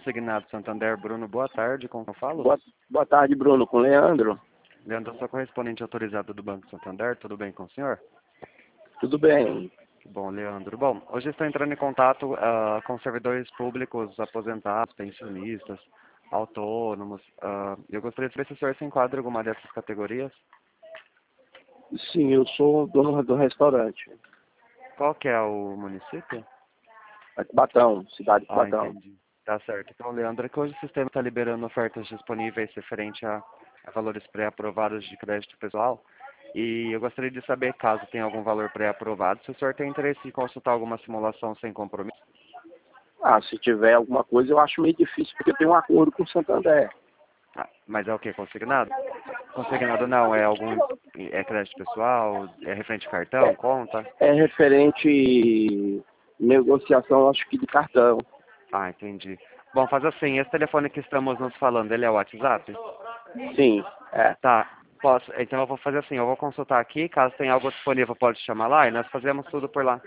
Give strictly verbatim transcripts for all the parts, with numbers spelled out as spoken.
Consignado Santander, Bruno, boa tarde, com quem eu falo? Boa, boa tarde, Bruno, com o Leandro. Leandro, eu sou correspondente autorizado do Banco Santander, tudo bem com o senhor? Tudo bem? Que bom, Leandro. Bom, hoje estou entrando em contato uh, com servidores públicos, aposentados, pensionistas, autônomos. Uh, eu gostaria de saber se o senhor se enquadra em alguma dessas categorias. Sim, eu sou dono do restaurante. Qual que é o município? É Cubatão, cidade de Ah, Cubatão. entendi. Tá certo. Então, Leandro, é que hoje o sistema está liberando ofertas disponíveis referente a, a valores pré-aprovados de crédito pessoal. E eu gostaria de saber, caso tenha algum valor pré-aprovado, se o senhor tem interesse em consultar alguma simulação sem compromisso. Ah, se tiver alguma coisa, eu acho meio difícil, porque eu tenho um acordo com o Santander. Ah, mas é o que? Consignado? Consignado não, é algum é crédito pessoal, é referente a cartão, conta? É referente negociação, acho que de cartão. Ah, entendi. Bom, faz assim, esse telefone que estamos nos falando, ele é o WhatsApp? Sim, é. Tá, posso. Então eu vou fazer assim, eu vou consultar aqui, caso tenha algo disponível, pode chamar lá e nós fazemos tudo por lá.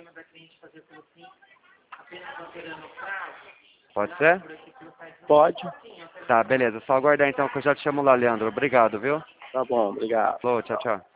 Pode ser? Pode? Tá, beleza. Só aguardar então que eu já te chamo lá, Leandro. Obrigado, viu? Tá bom, obrigado. Falou, tchau, tchau.